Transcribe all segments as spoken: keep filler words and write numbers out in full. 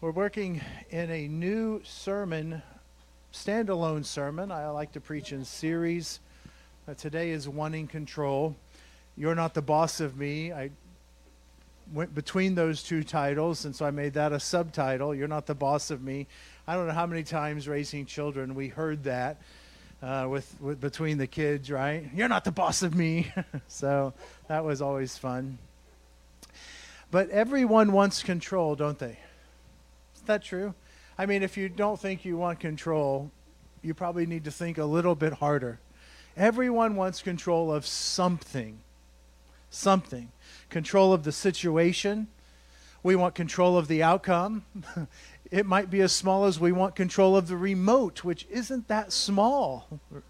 We're working in a new sermon, standalone sermon. I like to preach in series. Uh, today is Wanting Control. You're Not the Boss of Me. I went between those two titles, and so I made that a subtitle. You're Not the Boss of Me. I don't know how many times raising children we heard that uh, with, with between the kids, right? You're not the boss of me. So that was always fun. But everyone wants control, don't they? Is that true? I mean, if you don't think you want control, you probably need to think a little bit harder. Everyone wants control of something. Something. Control of the situation. We want control of the outcome. It might be as small as we want control of the remote, which isn't that small.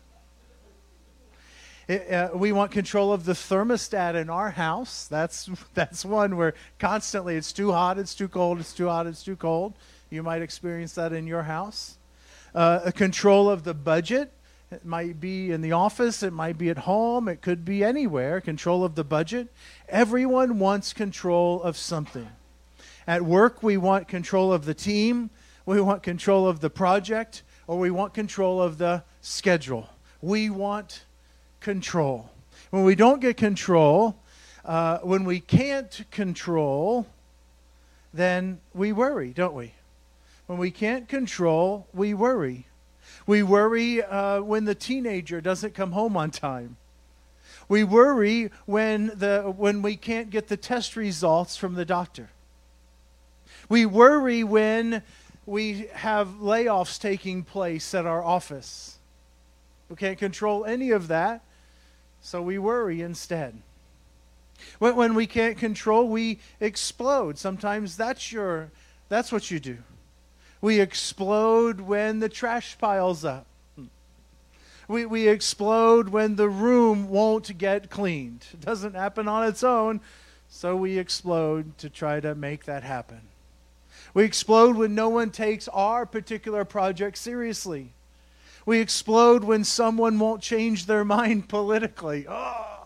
It, uh, we want control of the thermostat in our house. That's that's one where constantly it's too hot, it's too cold, it's too hot, it's too cold. You might experience that in your house. Uh, a control of the budget. It might be in the office, it might be at home, it could be anywhere. Control of the budget. Everyone wants control of something. At work, we want control of the team, we want control of the project, or we want control of the schedule. We want control. When we don't get control, uh, when we can't control, then we worry, don't we? When we can't control, we worry. We worry uh, when the teenager doesn't come home on time. We worry when the when we can't get the test results from the doctor. We worry when we have layoffs taking place at our office. We can't control any of that, so we worry instead. When, when we can't control, we explode. Sometimes that's your that's what you do. We explode when the trash piles up. We we explode when the room won't get cleaned. It doesn't happen on its own, so we explode to try to make that happen. We explode when no one takes our particular project seriously. We explode when someone won't change their mind politically. Oh.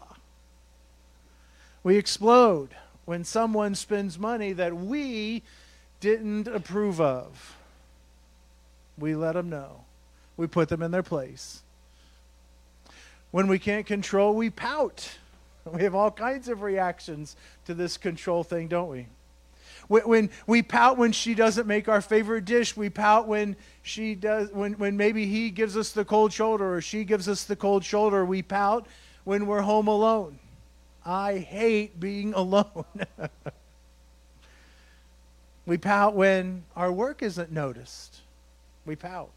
We explode when someone spends money that we didn't approve of. We let them know. We put them in their place. When we can't control, we pout. We have all kinds of reactions to this control thing, don't we? When, when we pout when she doesn't make our favorite dish, we pout when she does. When, when maybe he gives us the cold shoulder or she gives us the cold shoulder, we pout when we're home alone. I hate being alone. We pout when our work isn't noticed. We pout.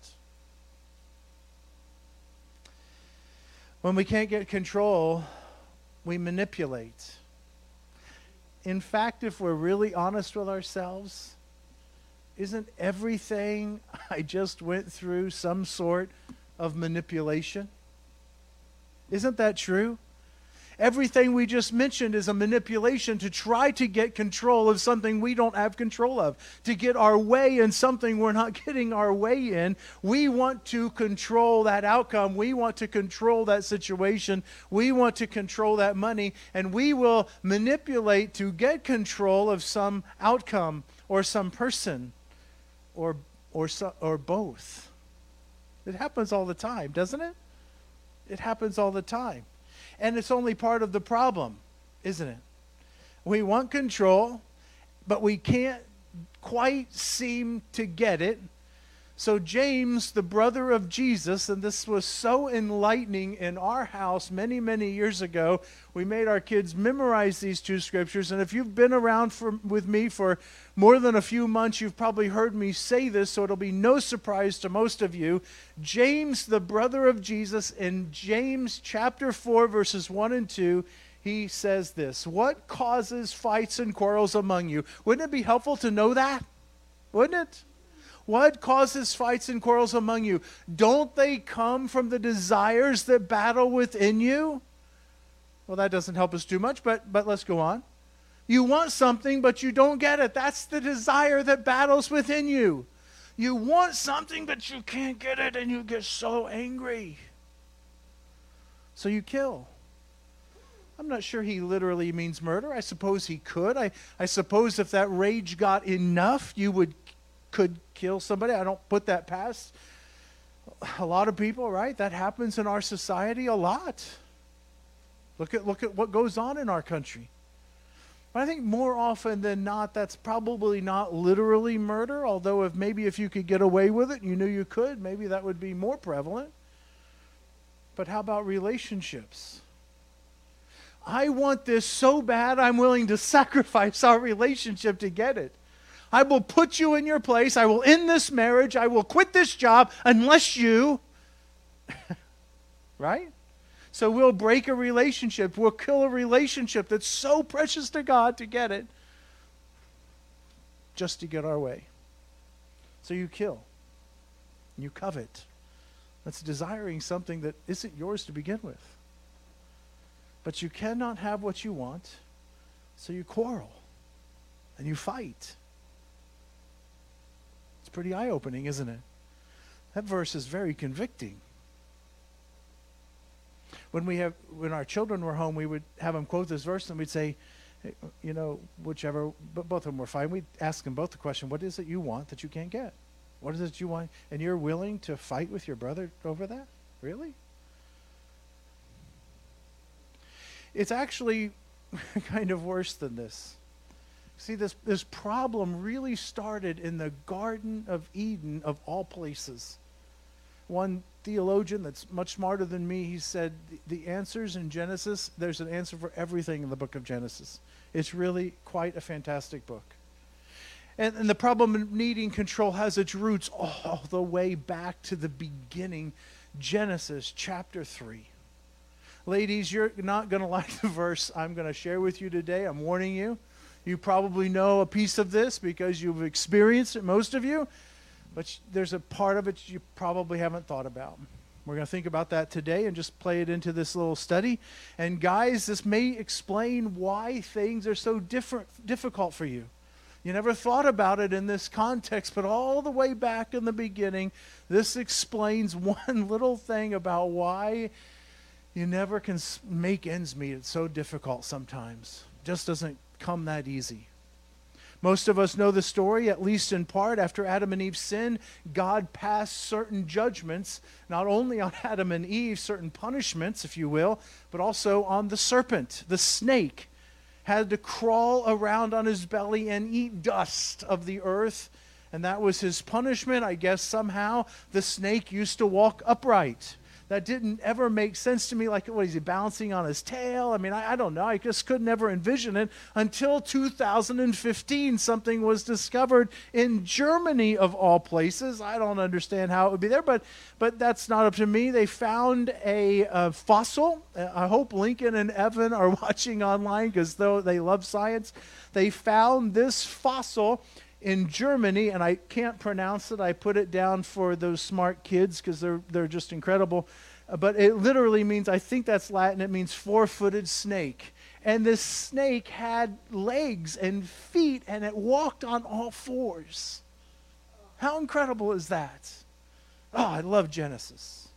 When we can't get control, we manipulate. In fact, if we're really honest with ourselves, isn't everything I just went through some sort of manipulation? Isn't that true? Everything we just mentioned is a manipulation to try to get control of something we don't have control of, to get our way in something we're not getting our way in. We want to control that outcome. We want to control that situation. We want to control that money, and we will manipulate to get control of some outcome or some person or or so, or both. It happens all the time, doesn't it? It happens all the time. And it's only part of the problem, isn't it? We want control, but we can't quite seem to get it. So James, the brother of Jesus, and this was so enlightening in our house many, many years ago. We made our kids memorize these two scriptures. And if you've been around for, with me for more than a few months, you've probably heard me say this, so it'll be no surprise to most of you. James, the brother of Jesus, in James chapter four, verses one and two, he says this: "What causes fights and quarrels among you?" Wouldn't it be helpful to know that? Wouldn't it? What causes fights and quarrels among you? Don't they come from the desires that battle within you? Well, that doesn't help us too much, but, but let's go on. You want something, but you don't get it. That's the desire that battles within you. You want something, but you can't get it, and you get so angry. So you kill. I'm not sure he literally means murder. I suppose he could. I, I suppose if that rage got enough, you would could kill somebody. I don't put that past a lot of people, right? That happens in our society a lot. Look at look at what goes on in our country. But I think more often than not, that's probably not literally murder, although if maybe if you could get away with it, you knew you could, maybe that would be more prevalent. But how about relationships? I want this so bad, I'm willing to sacrifice our relationship to get it. I will put you in your place. I will end this marriage. I will quit this job unless you... Right? So we'll break a relationship. We'll kill a relationship that's so precious to God to get it, just to get our way. So you kill. You covet. That's desiring something that isn't yours to begin with. But you cannot have what you want, so you quarrel and you fight. It's pretty eye-opening, isn't it? That verse is very convicting. When we have, when our children were home, we would have them quote this verse, and we'd say, hey, you know, whichever, but both of them were fine. We'd ask them both the question, what is it you want that you can't get? What is it you want? And you're willing to fight with your brother over that? Really? It's actually kind of worse than this. See, this, this problem really started in the Garden of Eden, of all places. One theologian that's much smarter than me, he said, the, the answers in Genesis, there's an answer for everything in the book of Genesis. It's really quite a fantastic book. And, and the problem of needing control has its roots all the way back to the beginning, Genesis chapter three. Ladies, you're not going to like the verse I'm going to share with you today. I'm warning you. You probably know a piece of this because you've experienced it, most of you. But there's a part of it you probably haven't thought about. We're going to think about that today and just play it into this little study. And guys, this may explain why things are so different, difficult for you. You never thought about it in this context, but all the way back in the beginning, this explains one little thing about why you never can make ends meet. It's so difficult sometimes. It just doesn't come that easy. Most of us know the story, at least in part. After Adam and Eve sinned, God passed certain judgments, not only on Adam and Eve, certain punishments, if you will, but also on the serpent. The snake had to crawl around on his belly and eat dust of the earth, and that was his punishment. I guess somehow the snake used to walk upright. That didn't ever make sense to me. Like, what, is he bouncing on his tail? I mean, I, I don't know. I just could never envision it until two thousand fifteen. Something was discovered in Germany, of all places. I don't understand how it would be there, but but that's not up to me. They found a, a fossil. I hope Lincoln and Evan are watching online because though they love science. They found this fossil in Germany, and I can't pronounce it. I put it down for those smart kids because they're they're just incredible. Uh, but it literally means, I think that's Latin, it means four-footed snake. And this snake had legs and feet, and it walked on all fours. How incredible is that? Oh, I love Genesis.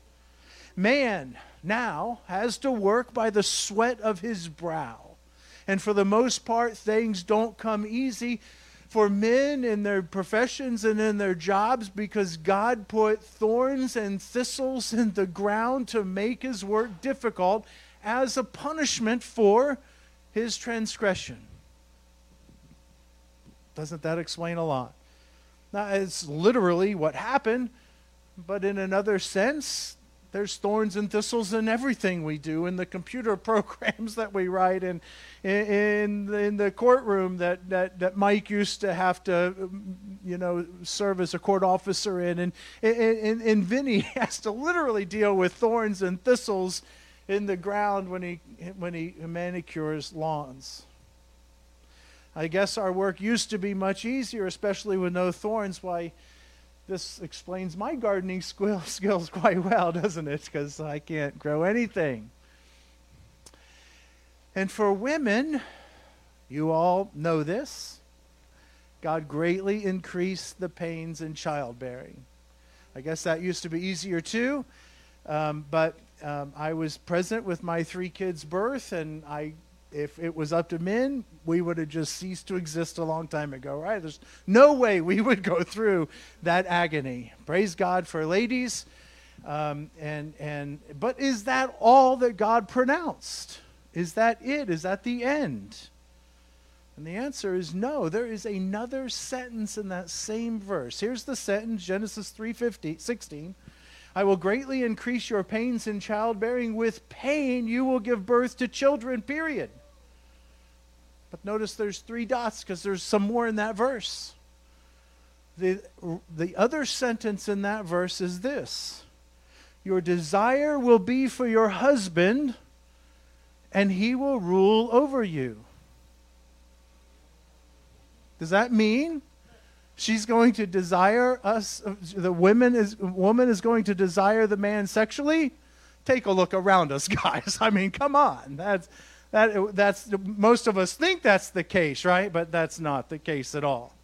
Man now has to work by the sweat of his brow. And for the most part, things don't come easy for men in their professions and in their jobs, because God put thorns and thistles in the ground to make his work difficult as a punishment for his transgression. Doesn't that explain a lot? Now, it's literally what happened, but in another sense, there's thorns and thistles in everything we do, in the computer programs that we write, and in, in, in the courtroom that, that, that Mike used to have to, you know, serve as a court officer in. And, and, and Vinny has to literally deal with thorns and thistles in the ground when he, when he manicures lawns. I guess our work used to be much easier, especially with no thorns. Why, this explains my gardening skills quite well, doesn't it? Because I can't grow anything. And for women, you all know this, God greatly increased the pains in childbearing. I guess that used to be easier too, um, but um, I was present with my three kids' birth, and I If it was up to men, we would have just ceased to exist a long time ago, right? There's no way we would go through that agony. Praise God for ladies. Um, and and but is that all that God pronounced? Is that it? Is that the end? And the answer is no. There is another sentence in that same verse. Here's the sentence, Genesis three sixteen. I will greatly increase your pains in childbearing. With pain you will give birth to children, period. But notice there's three dots because there's some more in that verse. The, the other sentence in that verse is this. Your desire will be for your husband, and he will rule over you. Does that mean she's going to desire us, the women is, woman is going to desire the man sexually? Take a look around us, guys. I mean, come on. That's, that, that's, most of us think that's the case, right? But that's not the case at all.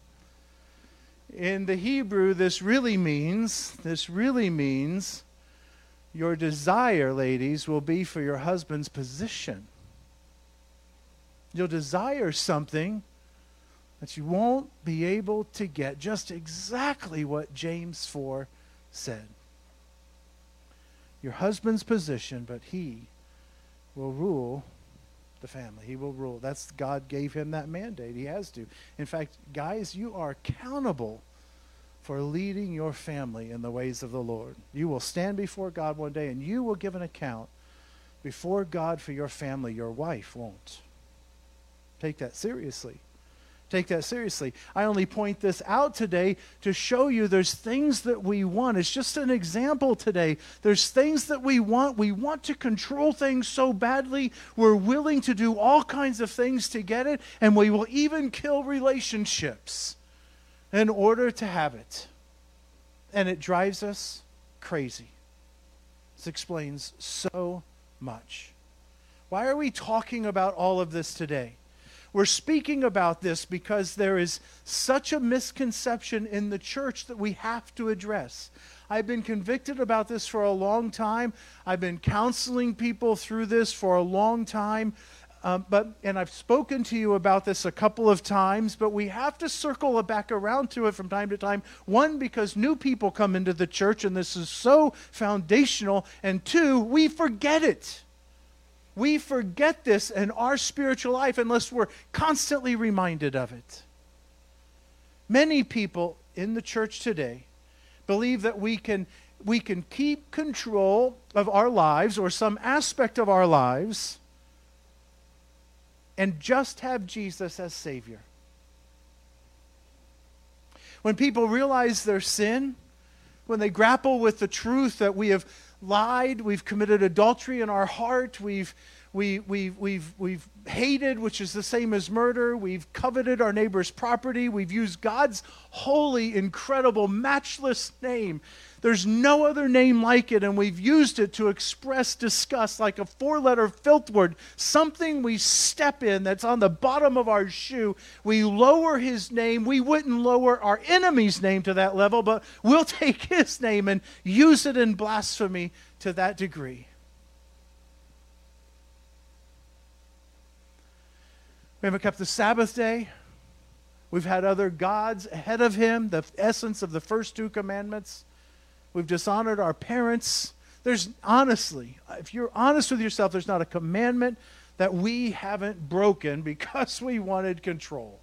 In the Hebrew, this really means, this really means your desire, ladies, will be for your husband's position. You'll desire something that you won't be able to get. Just exactly what James four said. Your husband's position, but he will rule the family. He will rule. That's, God gave him that mandate. He has to. In fact, guys, you are accountable for leading your family in the ways of the Lord. You will stand before God one day and you will give an account before God for your family. Your wife won't. Take that seriously. Take that seriously. I only point this out today to show you there's things that we want. It's just an example today. There's things that we want. We want to control things so badly. We're willing to do all kinds of things to get it, and we will even kill relationships in order to have it. And it drives us crazy. This explains so much. Why are we talking about all of this today? We're speaking about this because there is such a misconception in the church that we have to address. I've been convicted about this for a long time. I've been counseling people through this for a long time. Um, but and I've spoken to you about this a couple of times, but we have to circle back around to it from time to time. One, because new people come into the church and this is so foundational. And two, we forget it. We forget this in our spiritual life unless we're constantly reminded of it. Many people in the church today believe that we can, we can keep control of our lives or some aspect of our lives and just have Jesus as Savior. When people realize their sin, when they grapple with the truth that we have lied, we've committed adultery in our heart, we've we we've we've we've hated, which is the same as murder, we've coveted our neighbor's property, we've used God's holy, incredible, matchless name. There's no other name like it, and we've used it to express disgust like a four-letter filth word, something we step in that's on the bottom of our shoe. We lower his name. We wouldn't lower our enemy's name to that level, but we'll take his name and use it in blasphemy to that degree. We haven't kept the Sabbath day. We've had other gods ahead of him, the essence of the first two commandments. We've dishonored our parents. There's, honestly, if you're honest with yourself, there's not a commandment that we haven't broken because we wanted control.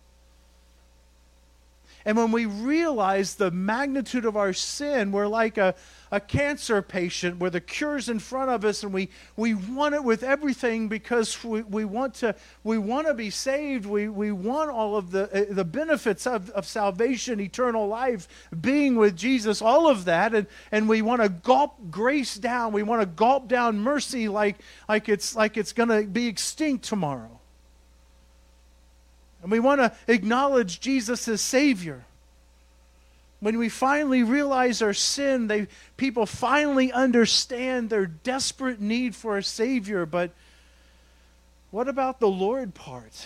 And when we realize the magnitude of our sin, we're like a, a cancer patient where the cure's in front of us and we, we want it with everything because we, we want to we want to be saved. We, we want all of the, the benefits of, of salvation, eternal life, being with Jesus, all of that. And, and we want to gulp grace down. We want to gulp down mercy like, like it's, like it's going to be extinct tomorrow. And we want to acknowledge Jesus as Savior. When we finally realize our sin, they, people finally understand their desperate need for a Savior. But what about the Lord part?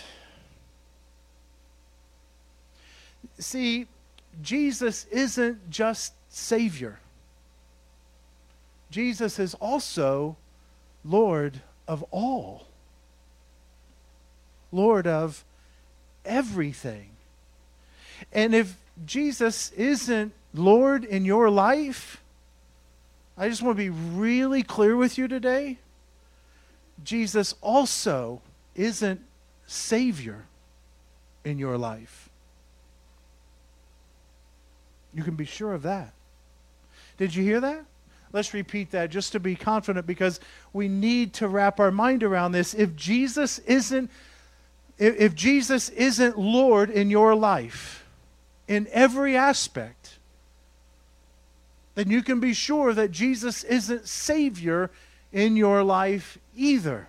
See, Jesus isn't just Savior. Jesus is also Lord of all. Lord of everything. And if Jesus isn't Lord in your life, I just want to be really clear with you today. Jesus also isn't Savior in your life. You can be sure of that. Did you hear that? Let's repeat that just to be confident, because we need to wrap our mind around this. If Jesus isn't, if, if Jesus isn't Lord in your life, in every aspect, then you can be sure that Jesus isn't Savior in your life either.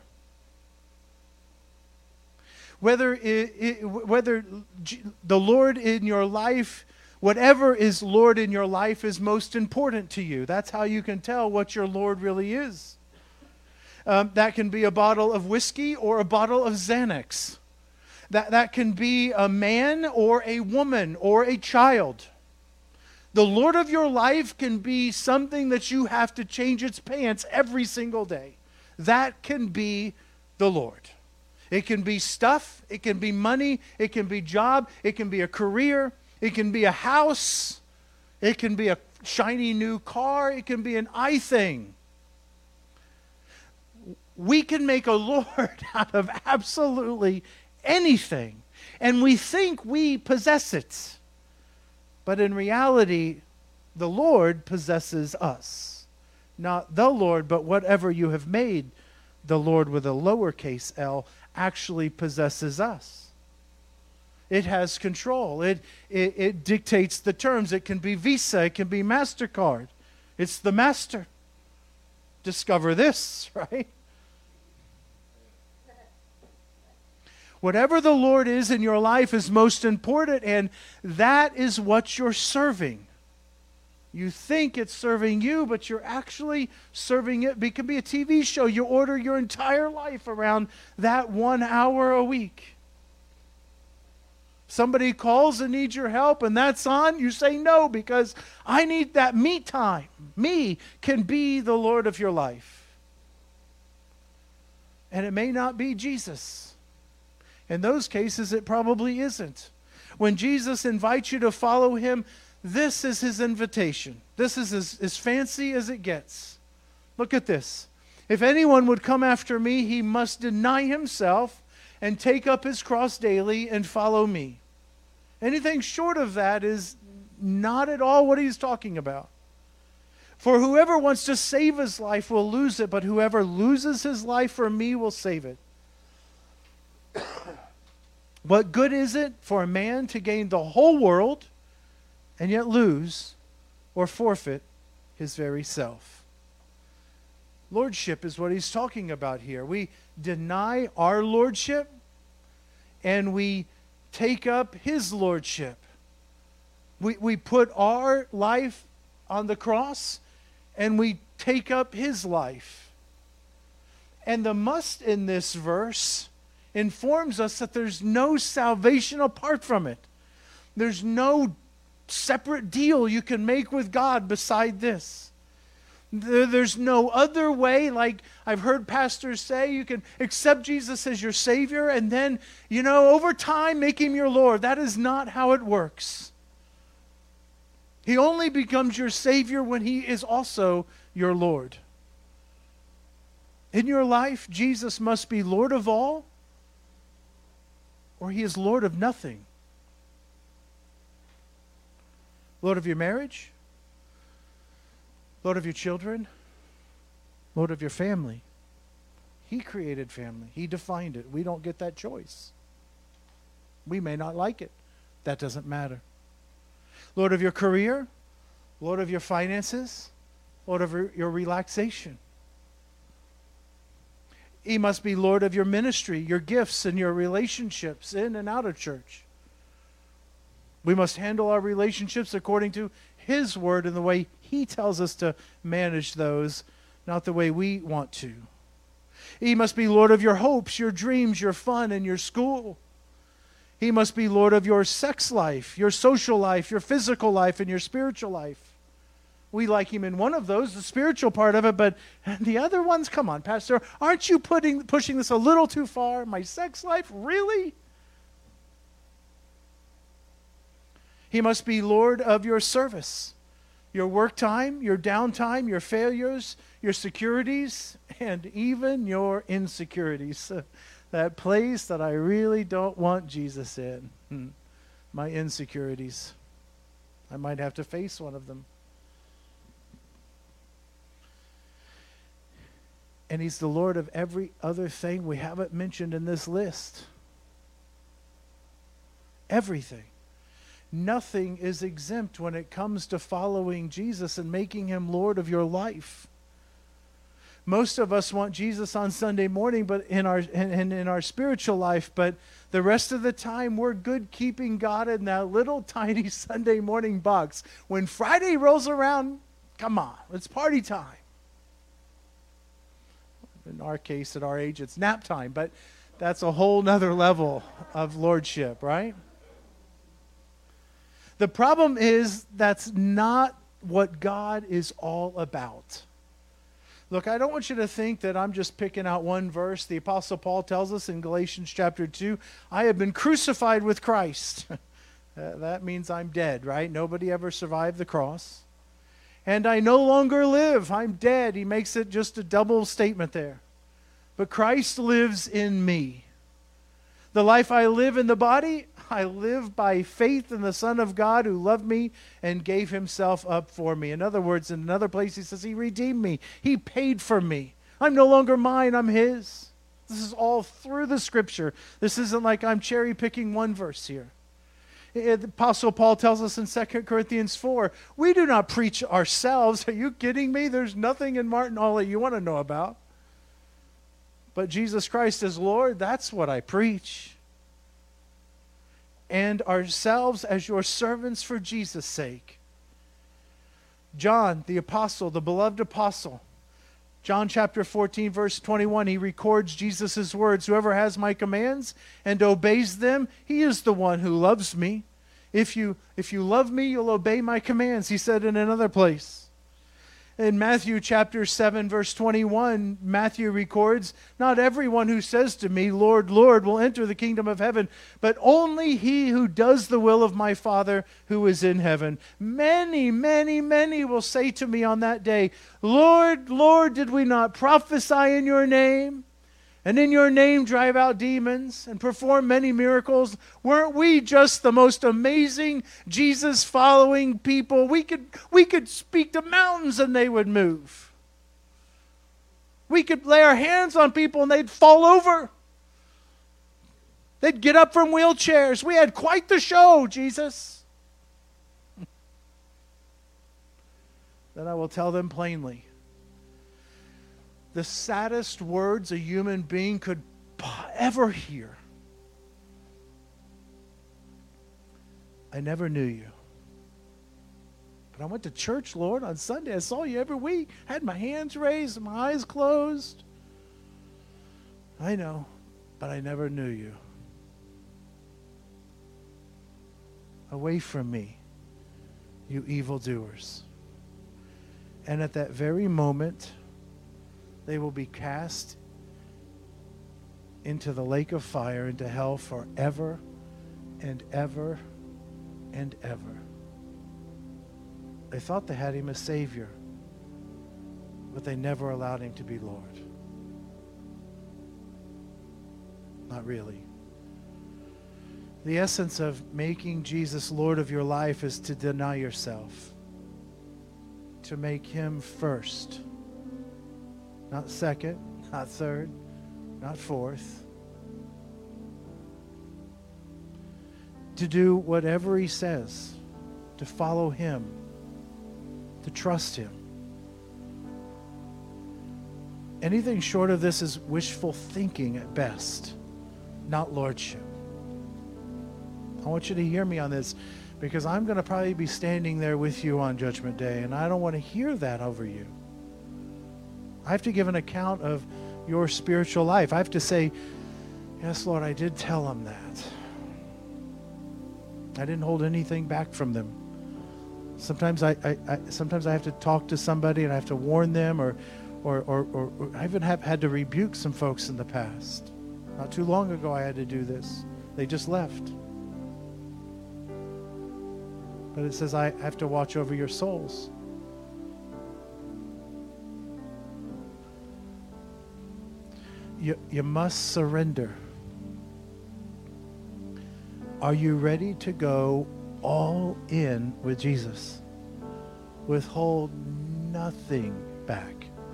Whether it, it, whether the Lord in your life, whatever is Lord in your life is most important to you. That's how you can tell what your Lord really is. Um, that can be a bottle of whiskey or a bottle of Xanax. That, that can be a man or a woman or a child. The Lord of your life can be something that you have to change its pants every single day. That can be the Lord. It can be stuff, it can be money, it can be job, it can be a career, it can be a house, it can be a shiny new car, it can be an I thing. We can make a Lord out of absolutely anything, and we think we possess it. But in reality, the Lord possesses us. Not the Lord, but whatever you have made the Lord with a lowercase l actually possesses us. It has control. It, it, it dictates the terms. It can be Visa. It can be MasterCard. It's the master. Discover this, right? Whatever the Lord is in your life is most important, and that is what you're serving. You think it's serving you, but you're actually serving it. It can be a T V show. You order your entire life around that one hour a week. Somebody calls and needs your help, and that's on. You say no, because I need that me time. Me can be the Lord of your life. And it may not be Jesus. In those cases, it probably isn't. When Jesus invites you to follow him, this is his invitation. This is as, as fancy as it gets. Look at this. If anyone would come after me, he must deny himself and take up his cross daily and follow me. Anything short of that is not at all what he's talking about. For whoever wants to save his life will lose it, but whoever loses his life for me will save it. What good is it for a man to gain the whole world and yet lose or forfeit his very self? Lordship is what he's talking about here. We deny our lordship and we take up his lordship. We, we put our life on the cross and we take up his life. And the must in this verse informs us that there's no salvation apart from it. There's no separate deal you can make with God beside this. There's no other way, like I've heard pastors say, you can accept Jesus as your Savior and then, you know, over time make him your Lord. That is not how it works. He only becomes your Savior when he is also your Lord. In your life, Jesus must be Lord of all, or he is Lord of nothing. Lord of your marriage, Lord of your children, Lord of your family. He created family. He defined it. We don't get that choice. We may not like it. That doesn't matter. Lord of your career, Lord of your finances, Lord of your relaxation. He must be Lord of your ministry, your gifts, and your relationships in and out of church. We must handle our relationships according to his word and the way he tells us to manage those, not the way we want to. He must be Lord of your hopes, your dreams, your fun, and your school. He must be Lord of your sex life, your social life, your physical life, and your spiritual life. We like him in one of those, the spiritual part of it, but the other ones, come on, Pastor, aren't you putting pushing this a little too far? My sex life, really? He must be Lord of your service, your work time, your downtime, your failures, your securities, and even your insecurities. That place that I really don't want Jesus in. Hmm. My insecurities. I might have to face one of them. And he's the Lord of every other thing we haven't mentioned in this list. Everything. Nothing is exempt when it comes to following Jesus and making him Lord of your life. Most of us want Jesus on Sunday morning, but in our in, in our spiritual life, but the rest of the time we're good keeping God in that little tiny Sunday morning box. When Friday rolls around, come on, it's party time. In our case, at our age, it's nap time, but that's a whole nother level of lordship, right? The problem is that's not what God is all about. Look, I don't want you to think that I'm just picking out one verse. The Apostle Paul tells us in Galatians chapter two, I have been crucified with Christ. uh, that means I'm dead, right? Nobody ever survived the cross. And I no longer live. I'm dead. He makes it just a double statement there. But Christ lives in me. The life I live in the body, I live by faith in the Son of God who loved me and gave himself up for me. In other words, in another place he says he redeemed me. He paid for me. I'm no longer mine, I'm his. This is all through the scripture. This isn't like I'm cherry picking one verse here. The Apostle Paul tells us in Second Corinthians four, we do not preach ourselves. Are you kidding me? There's nothing in Martin Hall that you want to know about. But Jesus Christ is Lord, that's what I preach. And ourselves as your servants for Jesus' sake. John, the apostle, the beloved apostle, John chapter fourteen, verse twenty-one, he records Jesus' words, whoever has my commands and obeys them, he is the one who loves me. If you, if you love me, you'll obey my commands, he said in another place. In Matthew chapter seven, verse twenty-one, Matthew records, not everyone who says to me, Lord, Lord, will enter the kingdom of heaven, but only he who does the will of my Father who is in heaven. Many, many, many will say to me on that day, Lord, Lord, did we not prophesy in your name? And in your name drive out demons and perform many miracles? Weren't we just the most amazing Jesus-following people? We could, we could speak to mountains and they would move. We could lay our hands on people and they'd fall over. They'd get up from wheelchairs. We had quite the show, Jesus. Then I will tell them plainly, the saddest words a human being could ever hear. I never knew you. But I went to church, Lord, on Sunday. I saw you every week. Had my hands raised, my eyes closed. I know, but I never knew you. Away from me, you evildoers. And at that very moment, they will be cast into the lake of fire, into hell forever and ever and ever. They thought they had him as Savior, but they never allowed him to be Lord. Not really. The essence of making Jesus Lord of your life is to deny yourself, to make him first. Not second, not third, not fourth. To do whatever he says, to follow him, to trust him. Anything short of this is wishful thinking at best, not lordship. I want you to hear me on this, because I'm going to probably be standing there with you on Judgment Day, and I don't want to hear that over you. I have to give an account of your spiritual life. I have to say, yes, Lord, I did tell them that. I didn't hold anything back from them. Sometimes I, I, I sometimes I have to talk to somebody and I have to warn them, or, or, or, or, or I even have had to rebuke some folks in the past. Not too long ago I had to do this. They just left. But it says I have to watch over your souls. You, you must surrender. Are you ready to go all in with Jesus? Withhold nothing back.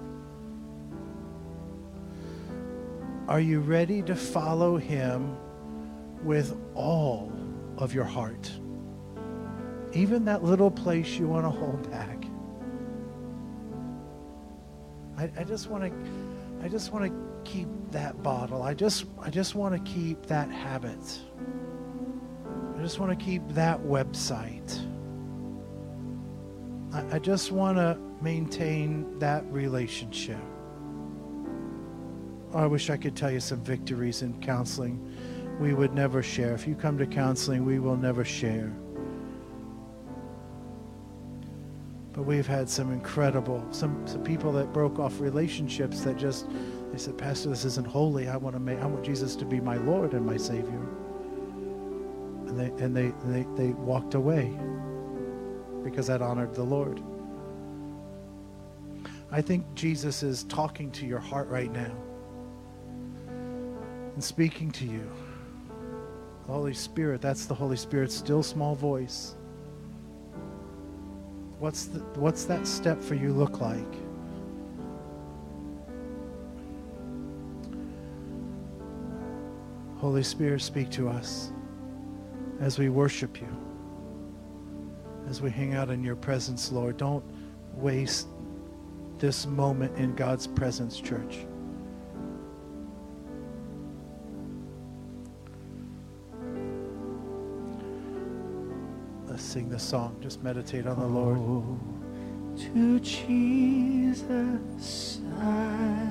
Are you ready to follow him with all of your heart? Even that little place you want to hold back. I, I just want to I just want to keep that bottle. I just I just want to keep that habit. I just want to keep that website. I, I just want to maintain that relationship. Oh, I wish I could tell you some victories in counseling we would never share. If you come to counseling, we will never share. But we've had some incredible, some, some people that broke off relationships that just, they said, Pastor, this isn't holy. I want to make, I want Jesus to be my Lord and my Savior. And they and they they, they walked away because that honored the Lord. I think Jesus is talking to your heart right now and speaking to you. The Holy Spirit, that's the Holy Spirit's still small voice. What's the, what's that step for you look like? Holy Spirit, speak to us as we worship you, as we hang out in your presence, Lord. Don't waste this moment in God's presence, church. Let's sing this song. Just meditate on the Lord. Oh, to Jesus I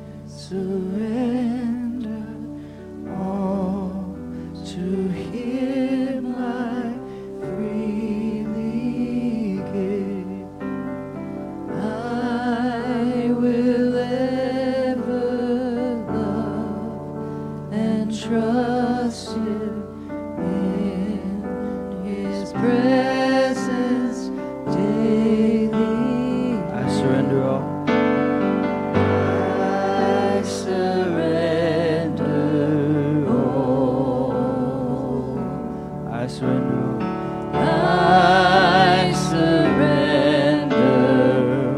surrender all. To him I freely give. I will ever love and trust him in his presence daily. I surrender all. I surrender all. I surrender all. I surrender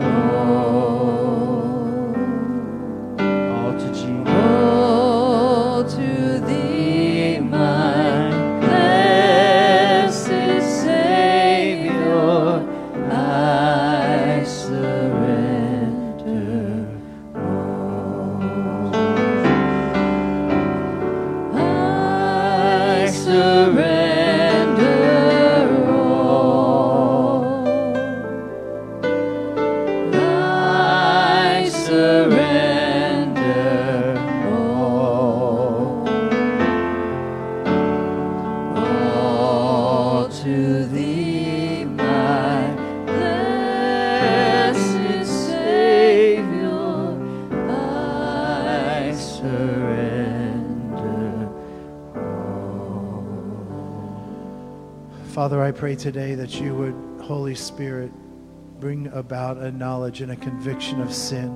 all. All to Jesus. All to thee, my blessed Savior. I surrender all. I surrender all. I surrender all. All to thee, my blessed Savior. I surrender all. Father, I pray today that you would, Holy Spirit, bring about a knowledge and a conviction of sin.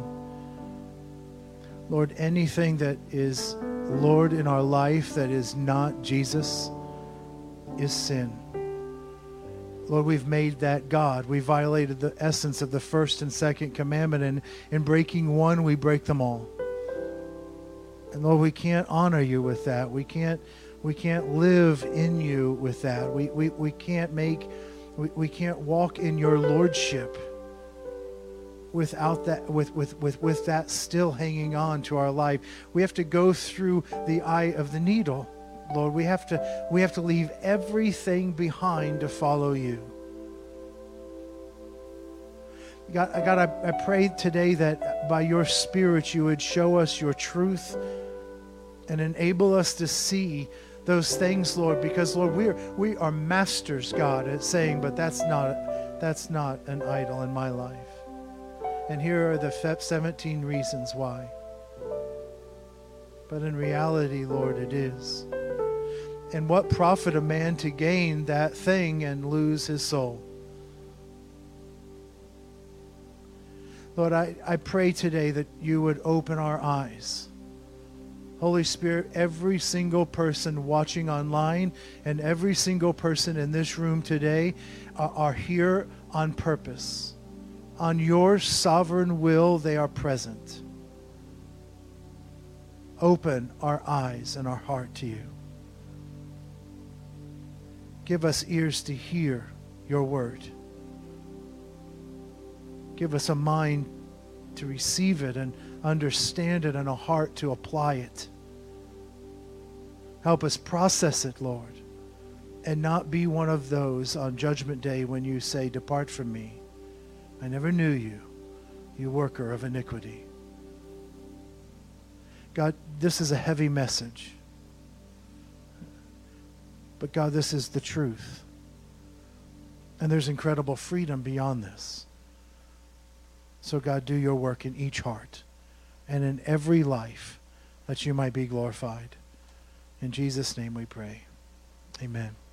Lord, anything that is Lord in our life that is not Jesus is sin. Lord, we've made that God. We violated the essence of the first and second commandment, and in breaking one, we break them all. And Lord, we can't honor you with that. We can't we can't live in you with that. We we, we can't make we, we can't walk in your lordship without that with, with, with, with that still hanging on to our life. We have to go through the eye of the needle. Lord, we have to we have to leave everything behind to follow you. God, God, I, I pray today that by your Spirit you would show us your truth and enable us to see those things, Lord, because Lord, we are we are masters, God, at saying, but that's not That's not an idol in my life. And here are the seventeen reasons why. But in reality, Lord, it is. And what profit a man to gain that thing and lose his soul? Lord, I, I pray today that you would open our eyes. Holy Spirit, every single person watching online and every single person in this room today are, are here on purpose. On your sovereign will, they are present. Open our eyes and our heart to you. Give us ears to hear your word. Give us a mind to receive it and understand it and a heart to apply it. Help us process it, Lord, and not be one of those on Judgment Day when you say, "Depart from me. I never knew you, you worker of iniquity." God, this is a heavy message. But God, this is the truth. And there's incredible freedom beyond this. So God, do your work in each heart and in every life that you might be glorified. In Jesus' name we pray. Amen.